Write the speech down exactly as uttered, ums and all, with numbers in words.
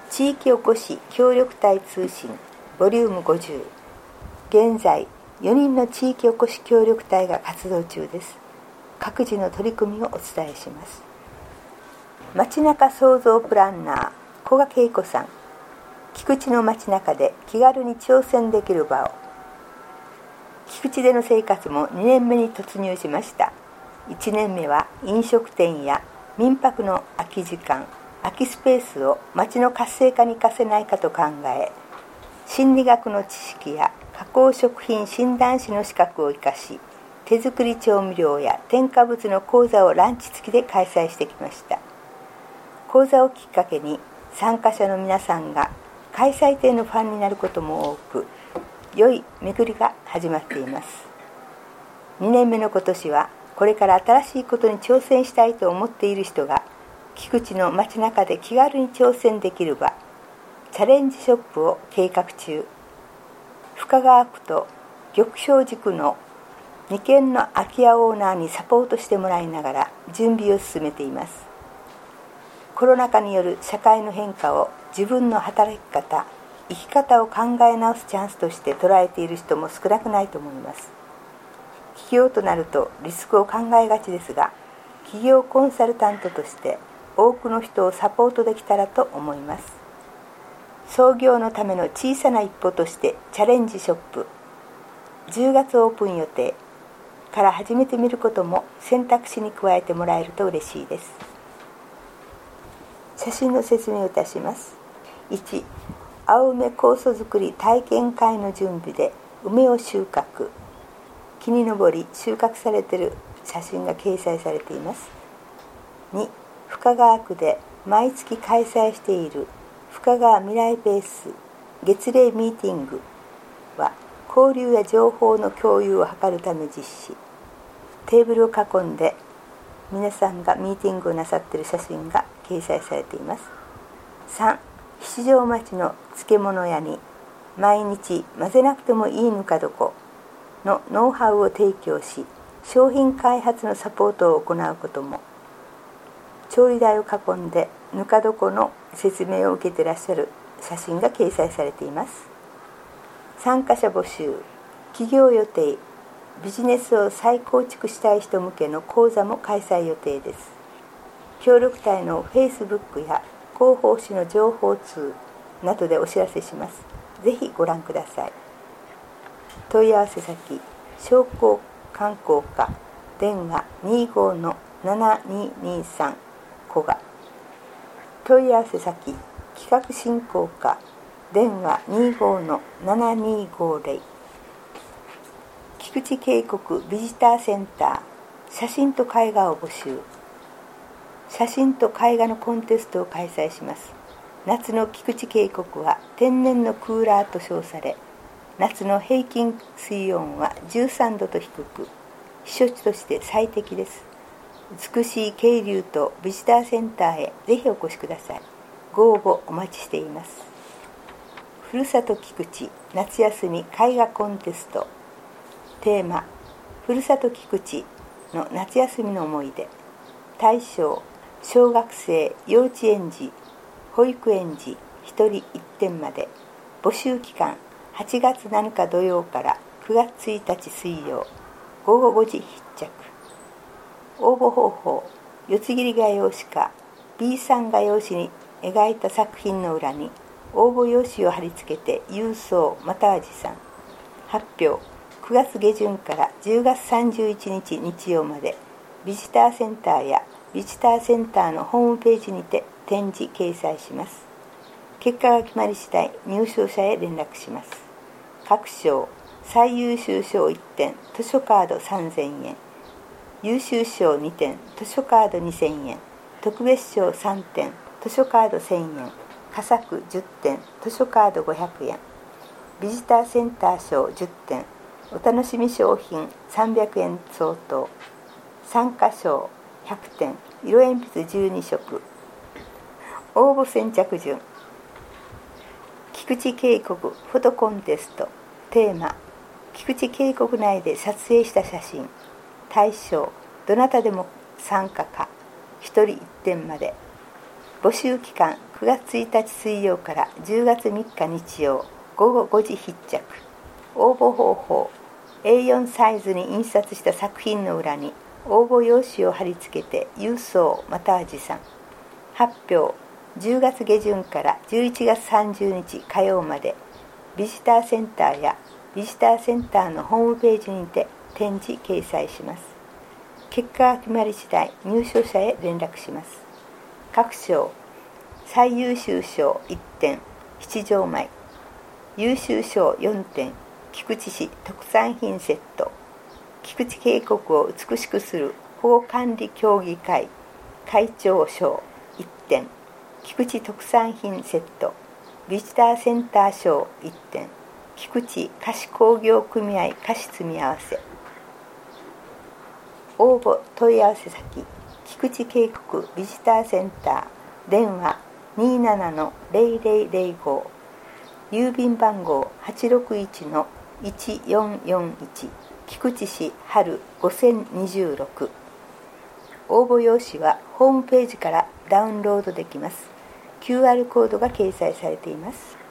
地域おこし協力隊通信ボリュームごじゅう。現在よにんの地域おこし協力隊が活動中です。各自の取り組みをお伝えします。街中創造プランナー古賀恵子さん。菊池の街中で気軽に挑戦できる場を。菊池での生活もにねんめに突入しました。いちねんめは飲食店や民泊の空き時間、空きスペースを街の活性化に活かせないかと考え、心理学の知識や加工食品診断士の資格を生かし、手作り調味料や添加物の講座をランチ付きで開催してきました。講座をきっかけに参加者の皆さんが開催店のファンになることも多く、良い巡りが始まっています。にねんめの今年はこれから新しいことに挑戦したいと思っている人が菊池の街中で気軽に挑戦できる場、チャレンジショップを計画中。深川区と玉正寺区のにけんの空き家オーナーにサポートしてもらいながら準備を進めています。コロナ禍による社会の変化を自分の働き方、生き方を考え直すチャンスとして捉えている人も少なくないと思います。起業となるとリスクを考えがちですが、企業コンサルタントとして多くの人をサポートできたらと思います。創業のための小さな一歩としてチャレンジショップ、じゅうがつオープン予定から始めてみることも選択肢に加えてもらえると嬉しいです。写真の説明をいたします。いち、青梅酵素作り体験会の準備で梅を収穫。木に登り収穫されている写真が掲載されています。に、深川区で毎月開催している深川未来ベース月例ミーティングは交流や情報の共有を図るため実施。テーブルを囲んで皆さんがミーティングをなさっている写真が掲載されています。さん、七条町の漬物屋に毎日混ぜなくてもいいぬか床のノウハウを提供し、商品開発のサポートを行うことも。調理台を囲んでぬか床の説明を受けていらっしゃる写真が掲載されています。参加者募集、企業予定、ビジネスを再構築したい人向けの講座も開催予定です。協力隊の Facebook や広報誌の情報通などでお知らせします。ぜひご覧ください。問い合わせ先、商工観光課電話 にじゅうごのななににさん 古賀。問い合わせ先、企画振興課電話 にじゅうごのななにごぜろ。菊池渓谷ビジターセンター写真と絵画を募集。写真と絵画のコンテストを開催します。夏の菊池渓谷は天然のクーラーと称され、夏の平均水温はじゅうさんどと低く、避暑地として最適です。美しい渓流とビジターセンターへぜひお越しください。ご応募お待ちしています。ふるさと菊池夏休み絵画コンテスト。テーマ、ふるさと菊池の夏休みの思い出。対象、小学生、幼稚園児、保育園児ひとりいってんまで。募集期間はちがつなのか土曜からくがつついたち水曜ごごごじ必着。応募方法、四つ切り画用紙か ビーさん 画用紙に描いた作品の裏に応募用紙を貼り付けて郵送または持参。発表、くがつげじゅんからじゅうがつさんじゅういちにち日曜まで。ビジターセンターやビジターセンターのホームページにて展示掲載します。結果が決まり次第入賞者へ連絡します。各賞、最優秀賞いってん図書カードさんぜんえん、優秀賞にてん図書カードにせんえん、特別賞さんてん図書カードせんえん、佳作じゅってん図書カードごひゃくえん、ビジターセンター賞じゅってん、お楽しみ商品さんびゃくえん相当、参加賞ひゃくてん、色鉛筆じゅうにしょく。応募先着順、菊池渓谷フォトコンテスト。テーマ、菊池渓谷内で撮影した写真。対象、どなたでも参加か、ひとりいってんまで。募集期間くがつついたち水曜からじゅうがつみっか日曜ごごごじ必着。応募方法、エーよん サイズに印刷した作品の裏に応募用紙を貼り付けて郵送または持参。発表、じゅうがつ下旬からじゅういちがつさんじゅうにち火曜までビジターセンターやビジターセンターのホームページにて展示掲載します。結果が決まり次第入賞者へ連絡します。各賞、最優秀賞いってん七条米、優秀賞よんてん菊池市特産品セット、菊池渓谷を美しくする保護管理協議会会長賞いってん菊池特産品セット、ビジターセンター賞いってん菊池菓子工業組合菓子積み合わせ。応募問い合わせ先、菊池渓谷ビジターセンター、電話 にじゅうななのゼロゼロゼロご、郵便番号 はちろくいちのいちよんよんいち、菊池市春ごせんにじゅうろく。応募用紙はホームページからダウンロードできます。キューアール コードが掲載されています。